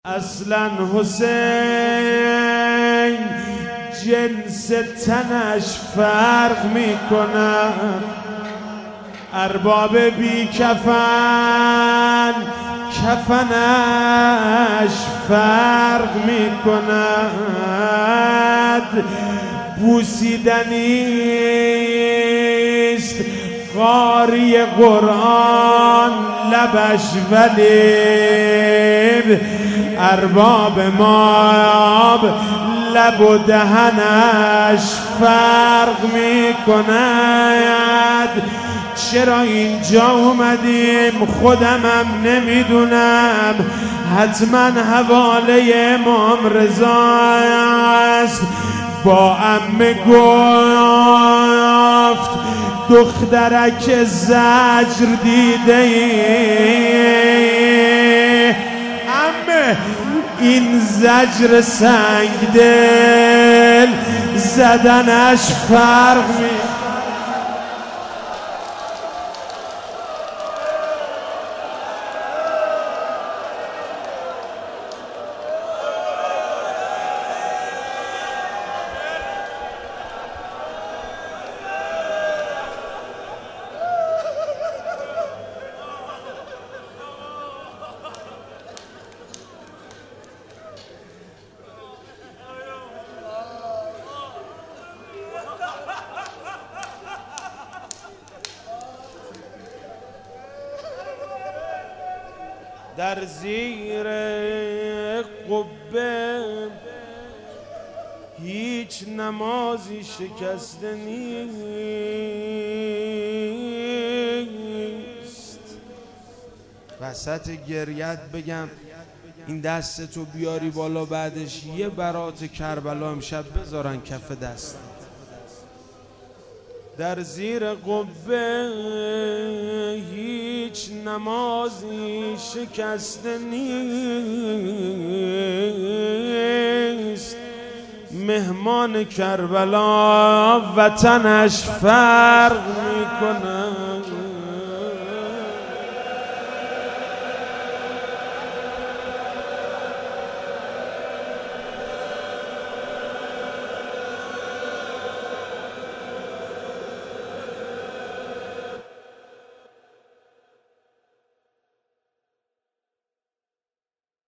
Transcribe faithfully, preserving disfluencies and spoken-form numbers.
اصلا حسین جنس تنش فرق میکند، ارباب بی کفن کفنش فرق میکند، بوسیدنیست قاری قرآن لبش، ولی ارباب ما لب و دهنش فرق میکند. چرا اینجا اومدیم خودمم نمیدونم، حتما حواله امام رضا است. با عمه گفت دخترک زجر دیده ای، عمه این زجر سنگ دل زدنش فرق می در زیر قبه هیچ نمازی شکسته نیست. وسط گریت بگم این دست تو بیاری بالا، بعدش یه برات کربلا امشب بذارن کف دست. در زیر قبه هیچ نمازی شکسته نیست، مهمان کربلا وطنش فرق میکنه.